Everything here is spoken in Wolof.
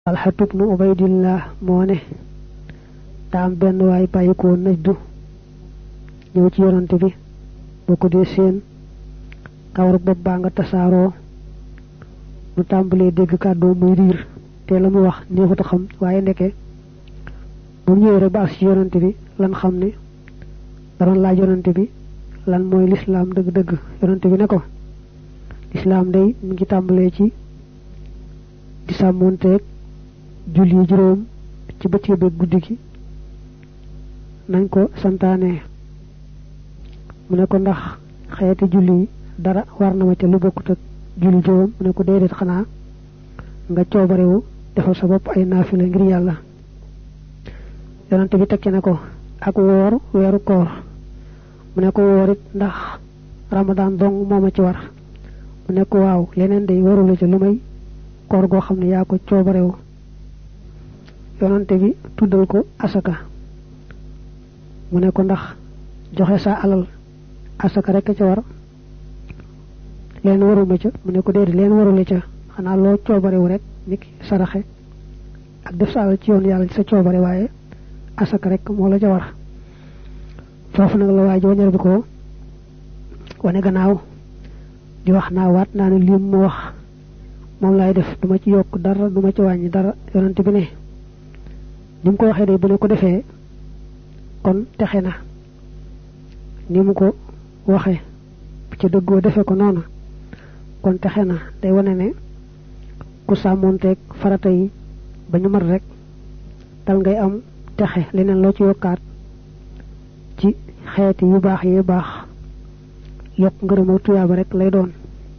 Alxatu bnu Ubaydillah moo ne daam benn waay bàyyikoo Najdu ñëw ci yonante bi boo ko dee seen kawaru bopp baa nga tasaaroo mu tàmbalee dégg kàddoo muy riir te la mu wax neexut a xam waaye ndeke bu ñëwee rek ba ak ci yonante bi lan xam ne daroon laaj yonante bi lan mooy lislaam dëgg-dëgg yonante bi ne ko lislaam day mi ngi tàmbalee ci di sàmmoonteeg julli juróom ci bëccëg beeg guddi gi nañ ko santaane mu ne ko ndax xeeti julli dara war na ma ca lu bokkut ak julli juróom mu ne ko déedéet xanaa nga coobarewu defal sa bopp ay naafila ngir yàlla yonante bi tekki ne ko ak woor weeru koor mu ne ko woorit ndax ramadan dong moo ma ci war mu ne ko waaw leneen day warula ca lu may koor goo xam ne yaa ko coobarewu yonante bi tuddal ko asaka mu ne ko ndax joxe sa alal asaka rek ca war leen waruma ca mu ne ko déedéet leen warula ca xanaa loo coobarewu rek niki saraxe ak def sa alal ci yoon yàlla ci sa coobare waaye asaka rek moo la ca war foofu nag la waaj wañar bi ko wane gannaaw di wax naa waat naa ne lii mu wax moom laay def duma ci yokk dara duma ci wàññi dara yonante bi ne ni mu ko waxee day bu ne ko defee kon texe na ni mu ko waxee ci dëggoo defe ko noonu kon texe na day wane ne ku sàmmoonteeg farata yi ba ñu mat rek dal ngay am texe leneen loo ci yokkaat ci xeeti yu baax yi baax yokk ngërëmoo tuyaaba rek lay doon